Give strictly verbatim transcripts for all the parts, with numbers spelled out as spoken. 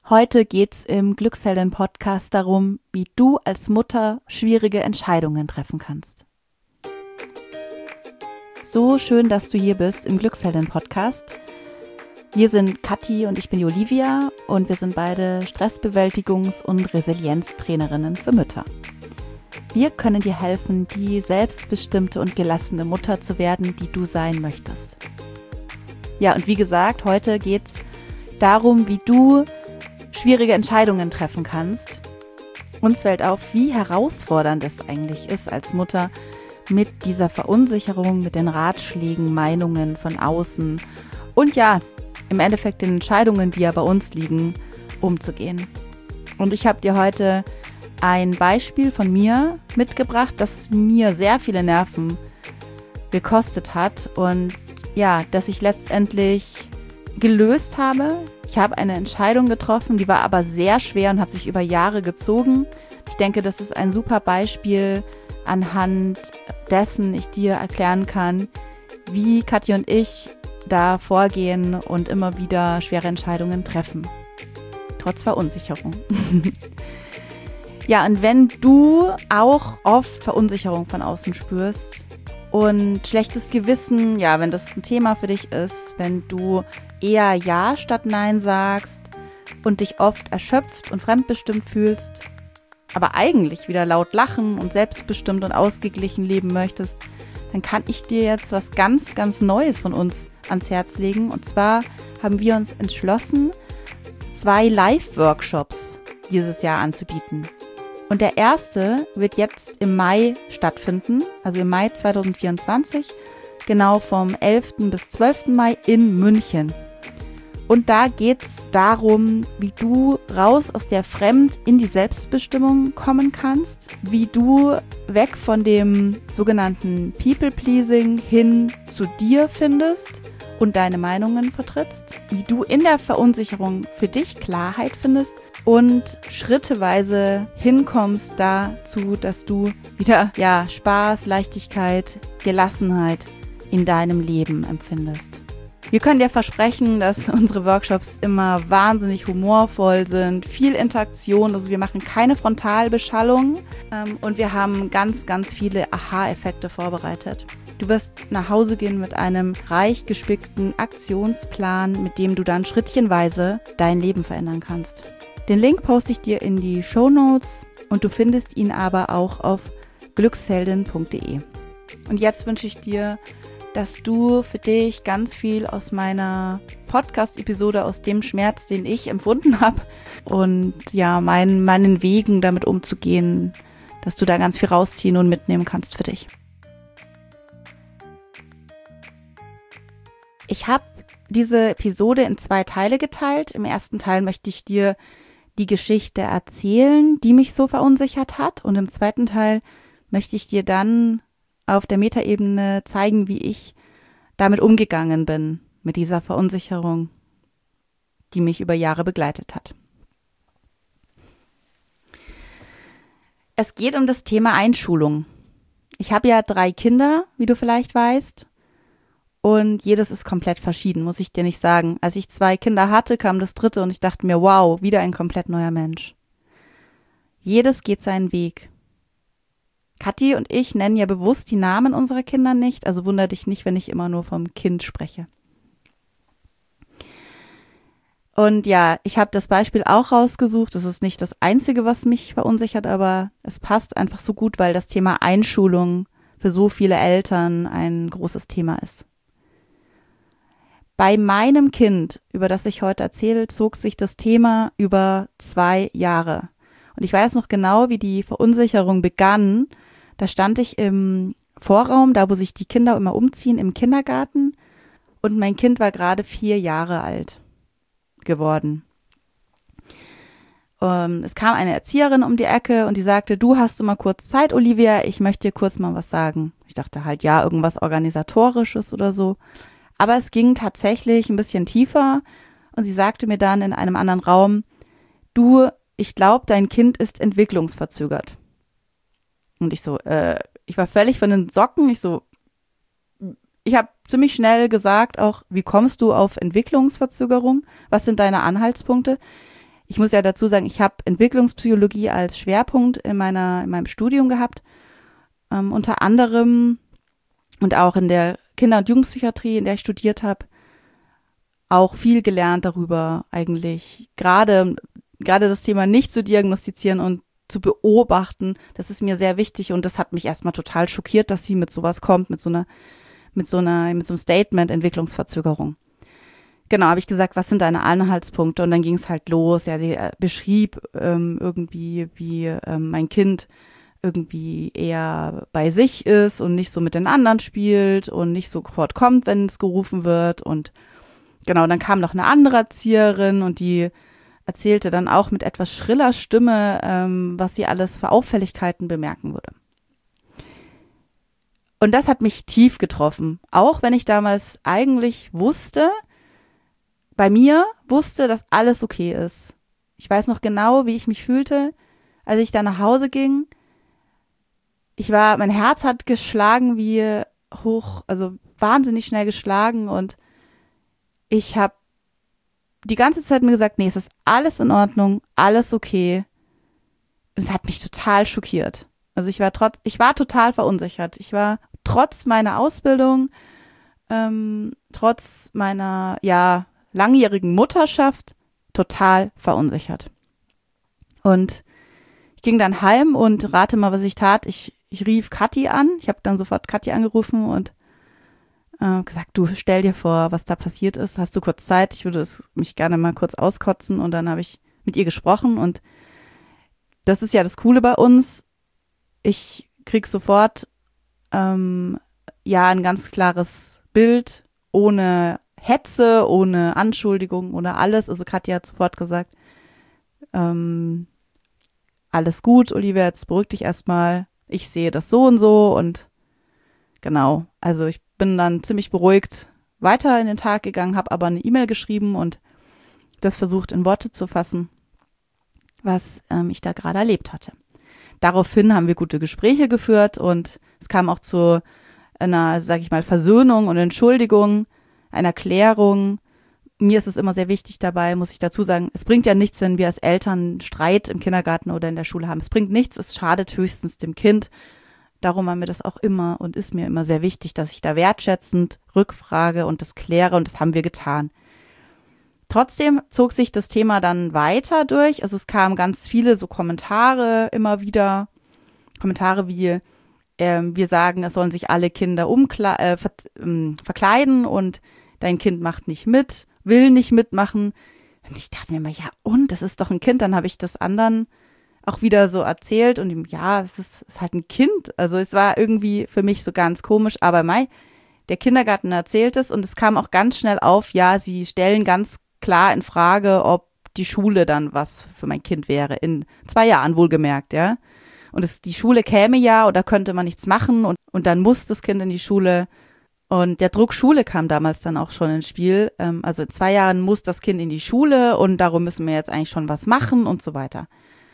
Heute geht's im Glücksheldin-Podcast darum, wie du als Mutter schwierige Entscheidungen treffen kannst. So schön, dass du hier bist im Glücksheldin-Podcast. Wir sind Kathi und ich bin die Olivia und wir sind beide Stressbewältigungs- und Resilienztrainerinnen für Mütter. Wir können dir helfen, die selbstbestimmte und gelassene Mutter zu werden, die du sein möchtest. Ja, und wie gesagt, heute geht's darum, wie du schwierige Entscheidungen treffen kannst. Uns fällt auf, wie herausfordernd es eigentlich ist als Mutter, mit dieser Verunsicherung, mit den Ratschlägen, Meinungen von außen und ja, im Endeffekt den Entscheidungen, die ja bei uns liegen, umzugehen. Und ich habe dir heute ein Beispiel von mir mitgebracht, das mir sehr viele Nerven gekostet hat und ja, dass ich letztendlich gelöst habe. Ich habe eine Entscheidung getroffen, die war aber sehr schwer und hat sich über Jahre gezogen. Ich denke, das ist ein super Beispiel, anhand dessen ich dir erklären kann, wie Kathi und ich da vorgehen und immer wieder schwere Entscheidungen treffen. Trotz Verunsicherung. Ja, und wenn du auch oft Verunsicherung von außen spürst und schlechtes Gewissen, ja, wenn das ein Thema für dich ist, wenn du eher Ja statt Nein sagst und dich oft erschöpft und fremdbestimmt fühlst, aber eigentlich wieder laut lachen und selbstbestimmt und ausgeglichen leben möchtest, dann kann ich dir jetzt was ganz, ganz Neues von uns ans Herz legen. Und zwar haben wir uns entschlossen, zwei Live-Workshops dieses Jahr anzubieten. Und der erste wird jetzt im Mai stattfinden, also im Mai zwanzig vierundzwanzig, genau vom elften bis zwölften Mai in München. Und da geht es darum, wie du raus aus der Fremd- in die Selbstbestimmung kommen kannst, wie du weg von dem sogenannten People-Pleasing hin zu dir findest und deine Meinungen vertrittst, wie du in der Verunsicherung für dich Klarheit findest und schritteweise hinkommst dazu, dass du wieder ja, Spaß, Leichtigkeit, Gelassenheit in deinem Leben empfindest. Wir können dir versprechen, dass unsere Workshops immer wahnsinnig humorvoll sind, viel Interaktion, also wir machen keine Frontalbeschallung ähm, und wir haben ganz, ganz viele Aha-Effekte vorbereitet. Du wirst nach Hause gehen mit einem reich gespickten Aktionsplan, mit dem du dann schrittchenweise dein Leben verändern kannst. Den Link poste ich dir in die Shownotes und du findest ihn aber auch auf glücksheldin punkt de. Und jetzt wünsche ich dir, dass du für dich ganz viel aus meiner Podcast-Episode, aus dem Schmerz, den ich empfunden habe und ja, mein, meinen Wegen damit umzugehen, dass du da ganz viel rausziehen und mitnehmen kannst für dich. Ich habe diese Episode in zwei Teile geteilt. Im ersten Teil möchte ich dir die Geschichte erzählen, die mich so verunsichert hat. Und im zweiten Teil möchte ich dir dann auf der Metaebene zeigen, wie ich damit umgegangen bin, mit dieser Verunsicherung, die mich über Jahre begleitet hat. Es geht um das Thema Einschulung. Ich habe ja drei Kinder, wie du vielleicht weißt, und jedes ist komplett verschieden, muss ich dir nicht sagen. Als ich zwei Kinder hatte, kam das dritte und ich dachte mir, wow, wieder ein komplett neuer Mensch. Jedes geht seinen Weg. Kathi und ich nennen ja bewusst die Namen unserer Kinder nicht, also wundere dich nicht, wenn ich immer nur vom Kind spreche. Und ja, ich habe das Beispiel auch rausgesucht. Das ist nicht das Einzige, was mich verunsichert, aber es passt einfach so gut, weil das Thema Einschulung für so viele Eltern ein großes Thema ist. Bei meinem Kind, über das ich heute erzähle, zog sich das Thema über zwei Jahre. Und ich weiß noch genau, wie die Verunsicherung begann. Da stand ich im Vorraum, da wo sich die Kinder immer umziehen, im Kindergarten. Und mein Kind war gerade vier Jahre alt geworden. Ähm, es kam eine Erzieherin um die Ecke und die sagte, du, hast du mal kurz Zeit, Olivia? Ich möchte dir kurz mal was sagen. Ich dachte halt, ja, irgendwas Organisatorisches oder so. Aber es ging tatsächlich ein bisschen tiefer und sie sagte mir dann in einem anderen Raum, du, ich glaube, dein Kind ist entwicklungsverzögert. Und ich so, äh, ich war völlig von den Socken. Ich so, ich habe ziemlich schnell gesagt auch, wie kommst du auf Entwicklungsverzögerung? Was sind deine Anhaltspunkte? ich muss ja dazu sagen, ich habe Entwicklungspsychologie als Schwerpunkt in meiner in meinem Studium gehabt, ähm, unter anderem und auch in der Kinder- und Jugendpsychiatrie, in der ich studiert habe, auch viel gelernt darüber eigentlich. Gerade gerade das Thema nicht zu diagnostizieren und zu beobachten, das ist mir sehr wichtig und das hat mich erstmal total schockiert, dass sie mit sowas kommt, mit so einer mit so einer mit so einem Statement Entwicklungsverzögerung. Genau, habe ich gesagt, was sind deine Anhaltspunkte? Und dann ging es halt los. Ja, sie äh, beschrieb ähm, irgendwie, wie ähm, mein Kind irgendwie eher bei sich ist und nicht so mit den anderen spielt und nicht sofort kommt, wenn es gerufen wird. Und genau, dann kam noch eine andere Erzieherin und die erzählte dann auch mit etwas schriller Stimme, ähm, was sie alles für Auffälligkeiten bemerken würde. Und das hat mich tief getroffen, auch wenn ich damals eigentlich wusste, bei mir wusste, dass alles okay ist. Ich weiß noch genau, wie ich mich fühlte, als ich da nach Hause ging. Ich war, mein Herz hat geschlagen wie hoch, also wahnsinnig schnell geschlagen und ich habe die ganze Zeit mir gesagt, nee, es ist alles in Ordnung, alles okay. Es hat mich total schockiert. Also ich war trotz, ich war total verunsichert. Ich war trotz meiner Ausbildung, ähm, trotz meiner, ja, langjährigen Mutterschaft total verunsichert. Und ich ging dann heim und rate mal, was ich tat. Ich, ich rief Kathi an. Ich habe dann sofort Kathi angerufen und äh, gesagt, du stell dir vor, was da passiert ist. Hast du kurz Zeit? Ich würde es mich gerne mal kurz auskotzen. Und dann habe ich mit ihr gesprochen. Und das ist ja das Coole bei uns. Ich krieg sofort ähm, ja ein ganz klares Bild, ohne Hetze, ohne Anschuldigung, ohne alles. Also Katja hat sofort gesagt, ähm, alles gut, Olivia, jetzt beruhig dich erstmal. Ich sehe das so und so und genau. Also ich bin dann ziemlich beruhigt weiter in den Tag gegangen, habe aber eine E-Mail geschrieben und das versucht in Worte zu fassen, was ähm, ich da gerade erlebt hatte. Daraufhin haben wir gute Gespräche geführt und es kam auch zu einer, sag ich mal, Versöhnung und Entschuldigung, einer Klärung. Mir ist es immer sehr wichtig dabei, muss ich dazu sagen, es bringt ja nichts, wenn wir als Eltern Streit im Kindergarten oder in der Schule haben. Es bringt nichts, es schadet höchstens dem Kind. Darum war mir das auch immer und ist mir immer sehr wichtig, dass ich da wertschätzend rückfrage und das kläre und das haben wir getan. Trotzdem zog sich das Thema dann weiter durch. Also es kamen ganz viele so Kommentare immer wieder. Kommentare wie, äh, wir sagen, es sollen sich alle Kinder umkle- äh, ver- ähm, verkleiden und dein Kind macht nicht mit, will nicht mitmachen. Und ich dachte mir immer, ja und, das ist doch ein Kind. Dann habe ich das anderen auch wieder so erzählt und ihm, ja, es ist, es ist halt ein Kind. Also es war irgendwie für mich so ganz komisch. Aber Mai, der Kindergarten erzählt es und es kam auch ganz schnell auf, ja, sie stellen ganz klar in Frage, ob die Schule dann was für mein Kind wäre. In zwei Jahren wohlgemerkt, ja. Und es, die Schule käme ja oder könnte man nichts machen und, und dann muss das Kind in die Schule. Und der Druck Schule kam damals dann auch schon ins Spiel. Ähm, also in zwei Jahren muss das Kind in die Schule und darum müssen wir jetzt eigentlich schon was machen und so weiter.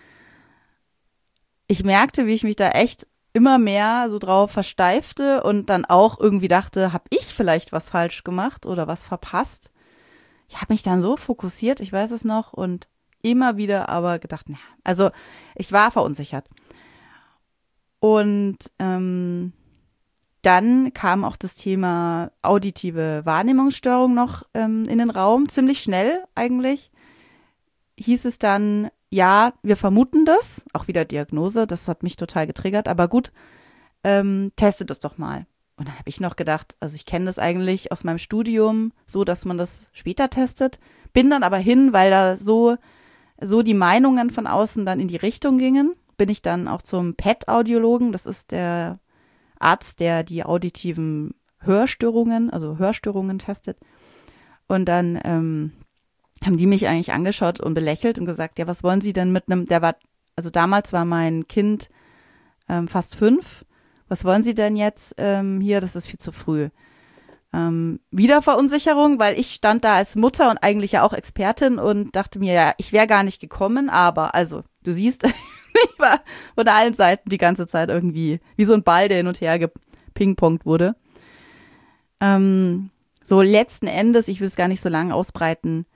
Ich merkte, wie ich mich da echt immer mehr so drauf versteifte und dann auch irgendwie dachte, habe ich vielleicht was falsch gemacht oder was verpasst? Ich habe mich dann so fokussiert, ich weiß es noch, und immer wieder aber gedacht, naja, also ich war verunsichert. Und ähm, dann kam auch das Thema auditive Wahrnehmungsstörung noch ähm, in den Raum, ziemlich schnell eigentlich. Hieß es dann, ja, wir vermuten das, auch wieder Diagnose, das hat mich total getriggert, aber gut, ähm, testet das doch mal. Und dann habe ich noch gedacht, also ich kenne das eigentlich aus meinem Studium, so dass man das später testet, bin dann aber hin, weil da so, so die Meinungen von außen dann in die Richtung gingen, bin ich dann auch zum P E T-Audiologen, das ist der Arzt, der die auditiven Hörstörungen, also Hörstörungen testet. Und dann ähm, haben die mich eigentlich angeschaut und belächelt und gesagt, ja, was wollen Sie denn mit einem, der war, also damals war mein Kind ähm, fast fünf, was wollen Sie denn jetzt ähm, hier, das ist viel zu früh. Ähm, wieder Verunsicherung, weil ich stand da als Mutter und eigentlich ja auch Expertin und dachte mir, ja, ich wäre gar nicht gekommen, aber also, du siehst, ich war von allen Seiten die ganze Zeit irgendwie wie so ein Ball, der hin und her gepingpongt wurde. Ähm, so letzten Endes, ich will es gar nicht so lange ausbreiten,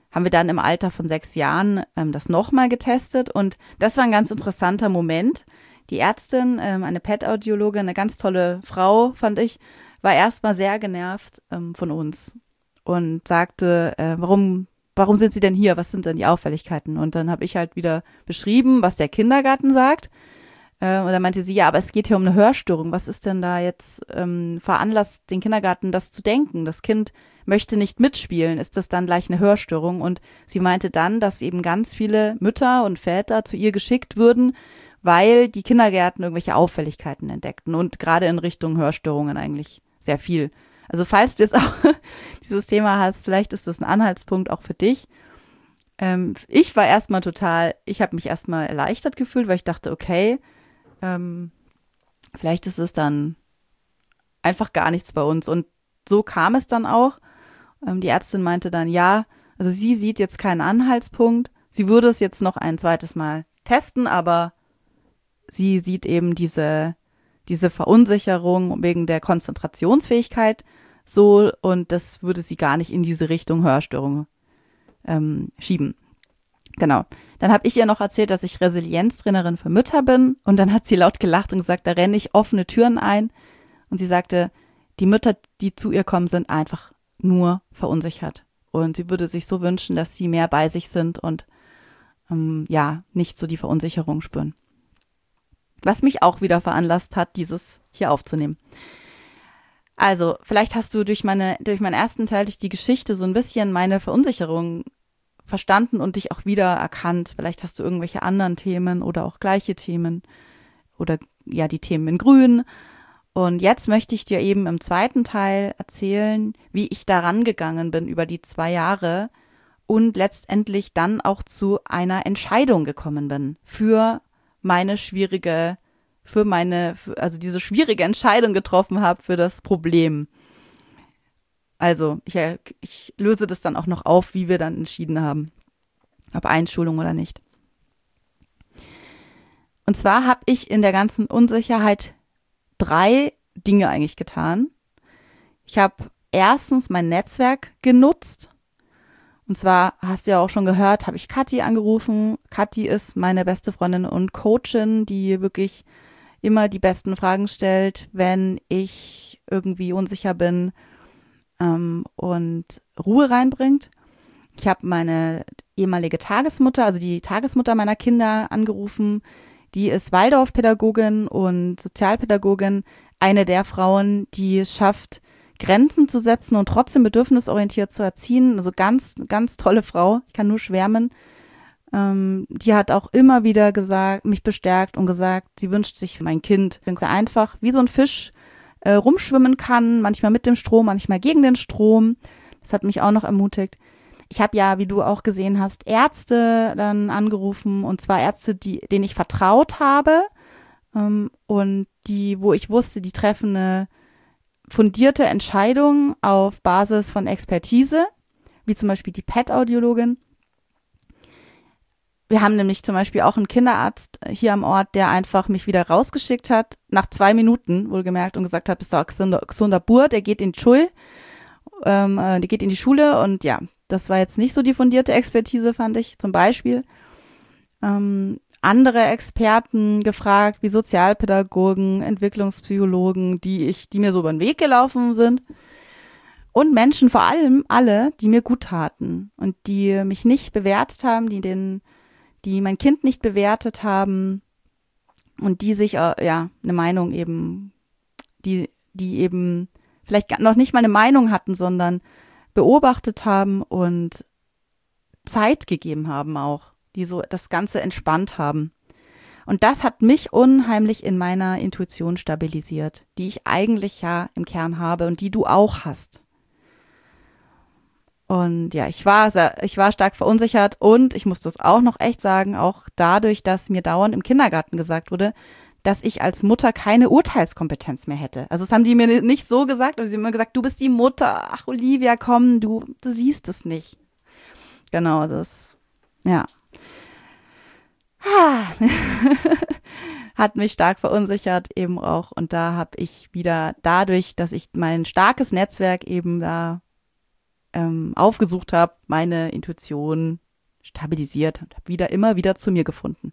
haben wir dann im Alter von sechs Jahren ähm, das nochmal getestet und das war ein ganz interessanter Moment. Die Ärztin, ähm, eine Pet-Audiologin, eine ganz tolle Frau, fand ich, war erstmal sehr genervt ähm, von uns und sagte, äh, warum, warum sind Sie denn hier? Was sind denn die Auffälligkeiten? Und dann habe ich halt wieder beschrieben, was der Kindergarten sagt. Äh, und dann meinte sie, ja, aber es geht hier um eine Hörstörung. Was ist denn da jetzt ähm, veranlasst, den Kindergarten das zu denken? Das Kind möchte nicht mitspielen, ist das dann gleich eine Hörstörung? Und sie meinte dann, dass eben ganz viele Mütter und Väter zu ihr geschickt würden, weil die Kindergärten irgendwelche Auffälligkeiten entdeckten und gerade in Richtung Hörstörungen eigentlich sehr viel. Also falls du jetzt auch dieses Thema hast, vielleicht ist das ein Anhaltspunkt auch für dich. Ähm, ich war erstmal total, ich habe mich erstmal erleichtert gefühlt, weil ich dachte, okay, ähm, vielleicht ist es dann einfach gar nichts bei uns. Und so kam es dann auch. Die Ärztin meinte dann, ja, also sie sieht jetzt keinen Anhaltspunkt. Sie würde es jetzt noch ein zweites Mal testen, aber sie sieht eben diese, diese Verunsicherung wegen der Konzentrationsfähigkeit so und das würde sie gar nicht in diese Richtung Hörstörung ähm, schieben. Genau. Dann habe ich ihr noch erzählt, dass ich Resilienztrainerin für Mütter bin und dann hat sie laut gelacht und gesagt, da renne ich offene Türen ein und sie sagte, die Mütter, die zu ihr kommen, sind einfach nur verunsichert. Und sie würde sich so wünschen, dass sie mehr bei sich sind und ähm, ja, nicht so die Verunsicherung spüren. Was mich auch wieder veranlasst hat, dieses hier aufzunehmen. Also, vielleicht hast du durch meine, durch meinen ersten Teil, durch die Geschichte so ein bisschen meine Verunsicherung verstanden und dich auch wieder erkannt. Vielleicht hast du irgendwelche anderen Themen oder auch gleiche Themen oder ja, die Themen in Grün. Und jetzt möchte ich dir eben im zweiten Teil erzählen, wie ich da rangegangen bin über die zwei Jahre und letztendlich dann auch zu einer Entscheidung gekommen bin für meine schwierige, für meine, also diese schwierige Entscheidung getroffen habe für das Problem. Also ich, ich löse das dann auch noch auf, wie wir dann entschieden haben, ob Einschulung oder nicht. Und zwar habe ich in der ganzen Unsicherheit drei Dinge eigentlich getan. Ich habe erstens mein Netzwerk genutzt. Und zwar, hast du ja auch schon gehört, habe ich Kathi angerufen. Kathi ist meine beste Freundin und Coachin, die wirklich immer die besten Fragen stellt, wenn ich irgendwie unsicher bin ähm, und Ruhe reinbringt. Ich habe meine ehemalige Tagesmutter, also die Tagesmutter meiner Kinder angerufen. Die ist Waldorfpädagogin und Sozialpädagogin, eine der Frauen, die es schafft, Grenzen zu setzen und trotzdem bedürfnisorientiert zu erziehen. Also ganz, ganz tolle Frau. Ich kann nur schwärmen. Ähm, die hat auch immer wieder gesagt, mich bestärkt und gesagt, sie wünscht sich mein Kind einfach wie so ein Fisch äh, rumschwimmen kann, manchmal mit dem Strom, manchmal gegen den Strom. Das hat mich auch noch ermutigt. Ich habe ja, wie du auch gesehen hast, Ärzte dann angerufen und zwar Ärzte, die, denen ich vertraut habe ähm, und die, wo ich wusste, die treffen eine fundierte Entscheidung auf Basis von Expertise, wie zum Beispiel die Pet-Audiologin. Wir haben nämlich zum Beispiel auch einen Kinderarzt hier am Ort, der einfach mich wieder rausgeschickt hat, nach zwei Minuten wohlgemerkt und gesagt hat, bist du ein gesunder, gesunder Bur, der geht in die Schule, ähm, der geht in die Schule und ja, das war jetzt nicht so die fundierte Expertise, fand ich, zum Beispiel. Ähm, andere Experten gefragt, wie Sozialpädagogen, Entwicklungspsychologen, die ich, die mir so über den Weg gelaufen sind. Und Menschen, vor allem alle, die mir gut taten und die mich nicht bewertet haben, die den, die mein Kind nicht bewertet haben und die sich, äh, ja, eine Meinung eben, die, die eben vielleicht noch nicht mal eine Meinung hatten, sondern beobachtet haben und Zeit gegeben haben auch, die so das Ganze entspannt haben. Und das hat mich unheimlich in meiner Intuition stabilisiert, die ich eigentlich ja im Kern habe und die du auch hast. Und ja, ich war sehr, ich war stark verunsichert und ich muss das auch noch echt sagen, auch dadurch, dass mir dauernd im Kindergarten gesagt wurde, dass ich als Mutter keine Urteilskompetenz mehr hätte. Also das haben die mir nicht so gesagt, aber sie haben immer gesagt, du bist die Mutter, ach Olivia, komm, du, du siehst es nicht. Genau, das, ja. Hat mich stark verunsichert eben auch und da habe ich wieder dadurch, dass ich mein starkes Netzwerk eben da ähm, aufgesucht habe, meine Intuition stabilisiert und habe wieder immer wieder zu mir gefunden.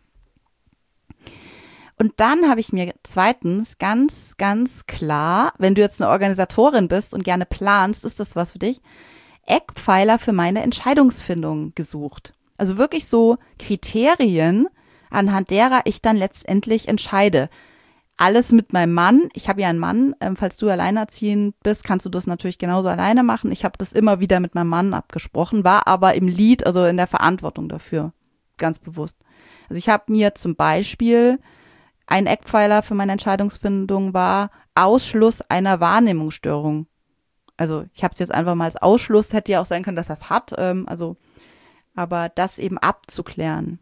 Und dann habe ich mir zweitens ganz, ganz klar, wenn du jetzt eine Organisatorin bist und gerne planst, ist das was für dich, Eckpfeiler für meine Entscheidungsfindung gesucht. Also wirklich so Kriterien, anhand derer ich dann letztendlich entscheide. Alles mit meinem Mann. Ich habe ja einen Mann. Ähm, falls du alleinerziehend bist, kannst du das natürlich genauso alleine machen. Ich habe das immer wieder mit meinem Mann abgesprochen, war aber im Lead, also in der Verantwortung dafür, ganz bewusst. Also ich habe mir zum Beispiel, ein Eckpfeiler für meine Entscheidungsfindung war Ausschluss einer Wahrnehmungsstörung. Also ich habe es jetzt einfach mal als Ausschluss, hätte ja auch sein können, dass das hat, ähm, also aber das eben abzuklären.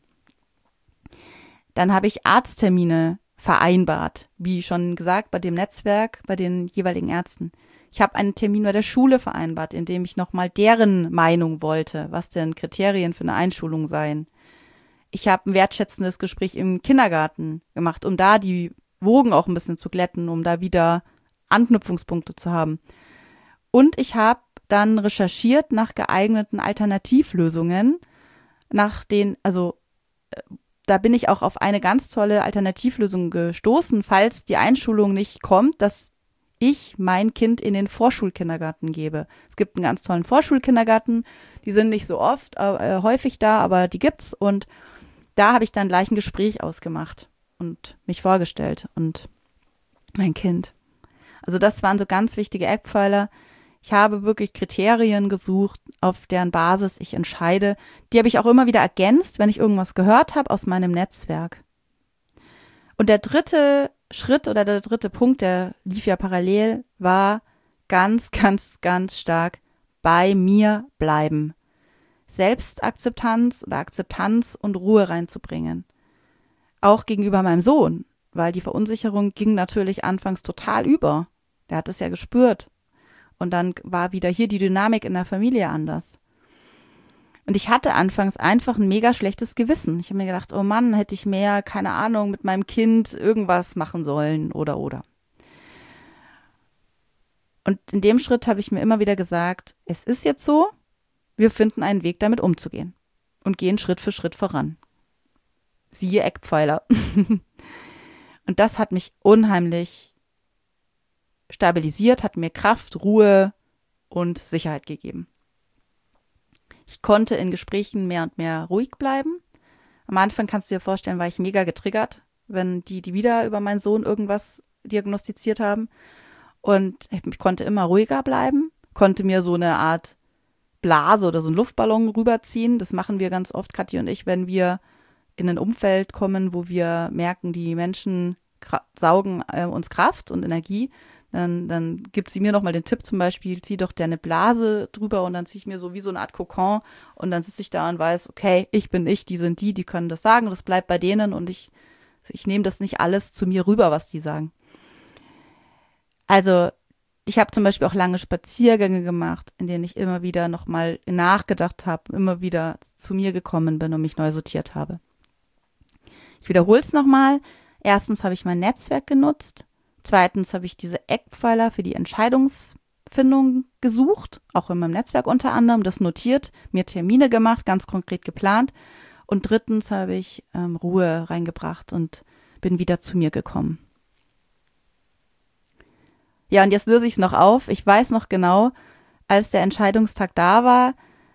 Dann habe ich Arzttermine vereinbart, wie schon gesagt, bei dem Netzwerk, bei den jeweiligen Ärzten. Ich habe einen Termin bei der Schule vereinbart, in dem ich nochmal deren Meinung wollte, was denn Kriterien für eine Einschulung seien. Ich habe ein wertschätzendes Gespräch im Kindergarten gemacht, um da die Wogen auch ein bisschen zu glätten, um da wieder Anknüpfungspunkte zu haben. Und ich habe dann recherchiert nach geeigneten Alternativlösungen, nach den, also da bin ich auch auf eine ganz tolle Alternativlösung gestoßen, falls die Einschulung nicht kommt, dass ich mein Kind in den Vorschulkindergarten gebe. Es gibt einen ganz tollen Vorschulkindergarten, die sind nicht so oft, äh, häufig da, aber die gibt's und da habe ich dann gleich ein Gespräch ausgemacht und mich vorgestellt und mein Kind. Also das waren so ganz wichtige Eckpfeiler. Ich habe wirklich Kriterien gesucht, auf deren Basis ich entscheide. Die habe ich auch immer wieder ergänzt, wenn ich irgendwas gehört habe aus meinem Netzwerk. Und der dritte Schritt oder der dritte Punkt, der lief ja parallel, war ganz, ganz, ganz stark bei mir bleiben. Selbstakzeptanz oder Akzeptanz und Ruhe reinzubringen. Auch gegenüber meinem Sohn, weil die Verunsicherung ging natürlich anfangs total über. Der hat es ja gespürt. Und dann war wieder hier die Dynamik in der Familie anders. Und ich hatte anfangs einfach ein mega schlechtes Gewissen. Ich habe mir gedacht, oh Mann, hätte ich mehr, keine Ahnung, mit meinem Kind irgendwas machen sollen oder oder. Und in dem Schritt habe ich mir immer wieder gesagt, es ist jetzt so, wir finden einen Weg, damit umzugehen und gehen Schritt für Schritt voran. Siehe Eckpfeiler. Und das hat mich unheimlich stabilisiert, hat mir Kraft, Ruhe und Sicherheit gegeben. Ich konnte in Gesprächen mehr und mehr ruhig bleiben. Am Anfang kannst du dir vorstellen, war ich mega getriggert, wenn die, die wieder über meinen Sohn irgendwas diagnostiziert haben. Und ich konnte immer ruhiger bleiben, konnte mir so eine Art Blase oder so einen Luftballon rüberziehen. Das machen wir ganz oft, Kathi und ich, wenn wir in ein Umfeld kommen, wo wir merken, die Menschen kra- saugen äh, uns Kraft und Energie. Dann, dann gibt sie mir nochmal den Tipp zum Beispiel, zieh doch dir eine Blase drüber und dann ziehe ich mir so wie so eine Art Kokon und dann sitze ich da und weiß, okay, ich bin ich, die sind die, die können das sagen, das bleibt bei denen und ich, ich nehme das nicht alles zu mir rüber, was die sagen. Also ich habe zum Beispiel auch lange Spaziergänge gemacht, in denen ich immer wieder nochmal nachgedacht habe, immer wieder zu mir gekommen bin und mich neu sortiert habe. Ich wiederhole es nochmal. Erstens habe ich mein Netzwerk genutzt. Zweitens habe ich diese Eckpfeiler für die Entscheidungsfindung gesucht, auch in meinem Netzwerk unter anderem, das notiert, mir Termine gemacht, ganz konkret geplant. Und drittens habe ich ähm, Ruhe reingebracht und bin wieder zu mir gekommen. Ja, und jetzt löse ich es noch auf. Ich weiß noch genau, als der Entscheidungstag da war,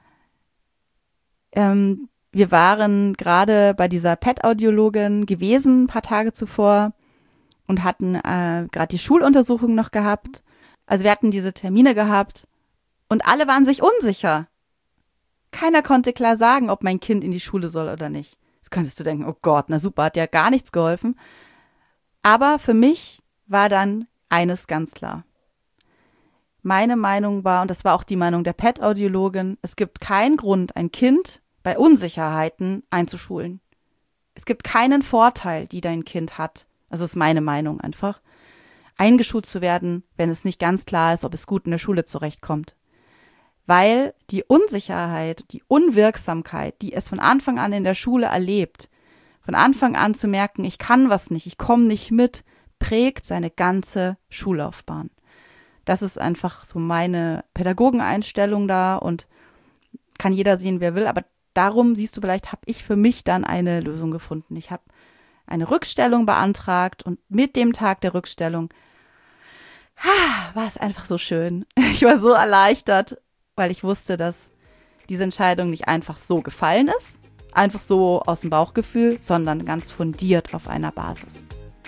ähm, wir waren gerade bei dieser Pet-Audiologin gewesen, ein paar Tage zuvor, und hatten äh, gerade die Schuluntersuchung noch gehabt. Also wir hatten diese Termine gehabt und alle waren sich unsicher. Keiner konnte klar sagen, ob mein Kind in die Schule soll oder nicht. Jetzt könntest du denken, oh Gott, na super, hat ja gar nichts geholfen. Aber für mich war dann eines ganz klar. Meine Meinung war, und das war auch die Meinung der Pet-Audiologin, es gibt keinen Grund, ein Kind bei Unsicherheiten einzuschulen. Es gibt keinen Vorteil, die dein Kind hat. Das ist meine Meinung einfach, eingeschult zu werden, wenn es nicht ganz klar ist, ob es gut in der Schule zurechtkommt. Weil die Unsicherheit, die Unwirksamkeit, die es von Anfang an in der Schule erlebt, von Anfang an zu merken, ich kann was nicht, ich komme nicht mit, prägt seine ganze Schullaufbahn. Das ist einfach so meine Pädagogeneinstellung da und kann jeder sehen, wer will. Aber darum, siehst du, vielleicht habe ich für mich dann eine Lösung gefunden. Ich habe eine Rückstellung beantragt und mit dem Tag der Rückstellung ah, war es einfach so schön. Ich war so erleichtert, weil ich wusste, dass diese Entscheidung nicht einfach so gefallen ist, einfach so aus dem Bauchgefühl, sondern ganz fundiert auf einer Basis.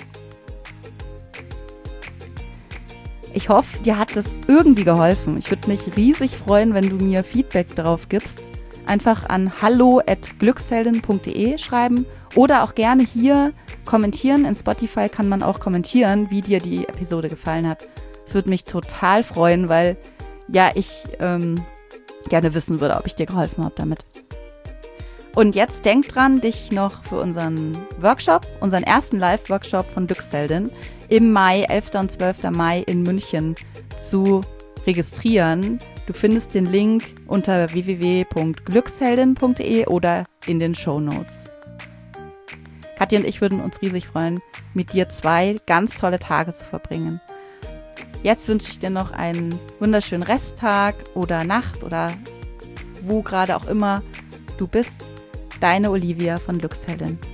Ich hoffe, dir hat das irgendwie geholfen. Ich würde mich riesig freuen, wenn du mir Feedback darauf gibst. Einfach an hallo at glücksheldin punkt de schreiben oder auch gerne hier kommentieren. In Spotify kann man auch kommentieren, wie dir die Episode gefallen hat. Es würde mich total freuen, weil ja, ich ähm, gerne wissen würde, ob ich dir geholfen habe damit. Und jetzt denk dran, dich noch für unseren Workshop, unseren ersten Live-Workshop von Glücksheldin im Mai, elften und zwölften Mai in München zu registrieren. Du findest den Link unter w w w punkt glücksheldin punkt de oder in den Shownotes. Katja und ich würden uns riesig freuen, mit dir zwei ganz tolle Tage zu verbringen. Jetzt wünsche ich dir noch einen wunderschönen Resttag oder Nacht oder wo gerade auch immer du bist. Deine Olivia von Glücksheldin.